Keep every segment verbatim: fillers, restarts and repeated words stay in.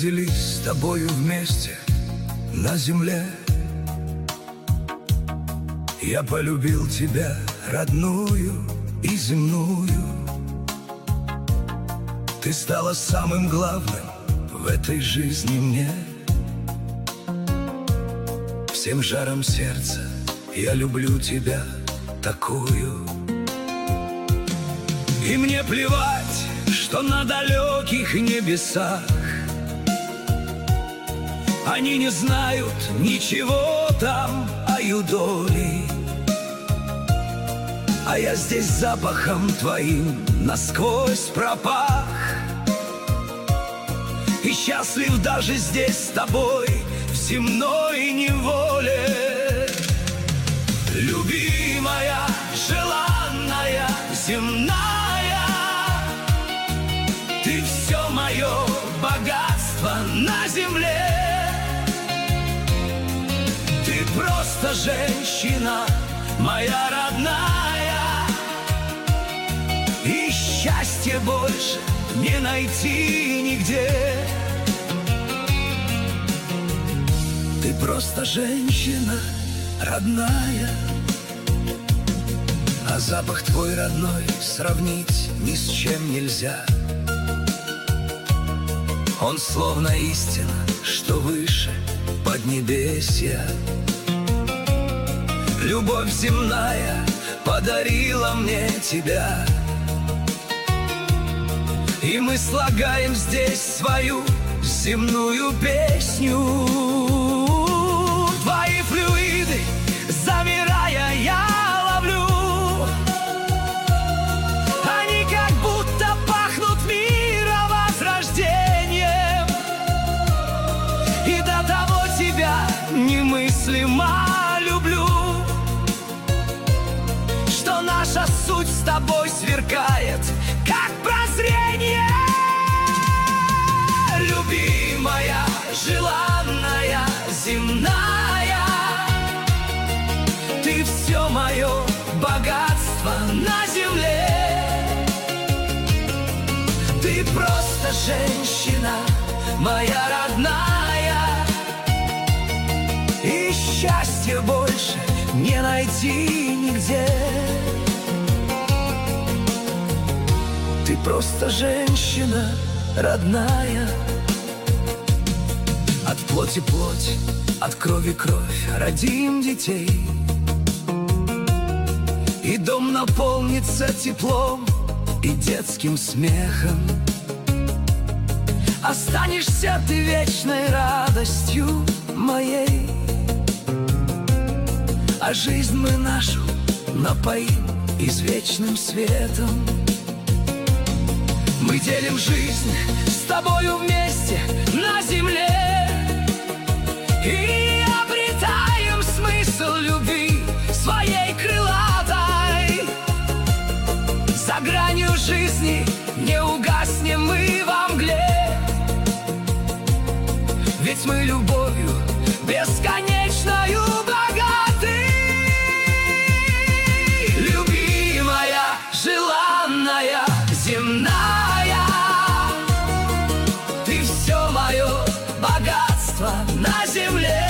родились с тобою вместе на земле. Я полюбил тебя, родную и земную. Ты стала самым главным в этой жизни мне. Всем жаром сердца я люблю тебя такую. И мне плевать, что на далеких небесах они не знают ничего там о юдоли. А я здесь запахом твоим насквозь пропах, и счастлив даже здесь с тобой в земной неволе. Любимая, желанная, земная, ты все мое богатство на земле. Ты просто женщина, моя родная, и счастье больше не найти нигде. Ты просто женщина, родная, а запах твой родной сравнить ни с чем нельзя. Он словно истина, что выше поднебесья. Любовь земная подарила мне тебя, и мы слагаем здесь свою земную песню. Твои флюиды, замирая, я ловлю. Они как будто пахнут мировозрождением, и до того тебя немыслимо люблю, что наша суть с тобой сверкает, как прозрение. Любимая, желанная, земная, ты все мое богатство на земле. Ты просто женщина, моя родная, и счастье больше не найти нигде. Ты просто женщина, родная, от плоти плоть, от крови кровь родим детей, и дом наполнится теплом и детским смехом. Останешься ты вечной радостью моей, а жизнь мы нашу напоим извечным светом. Мы делим жизнь с тобою вместе на земле и обретаем смысл любви своей крылатой. За гранью жизни не угаснем мы во мгле, ведь мы любовью бесконечною богаты. Любимая, желанная, земная, ты все мое богатство на земле.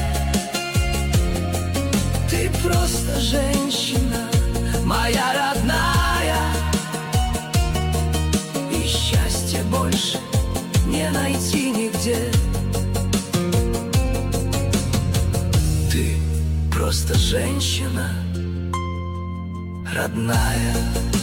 Ты просто женщина, моя родная, и счастья больше не найти нигде. Ты просто женщина, родная.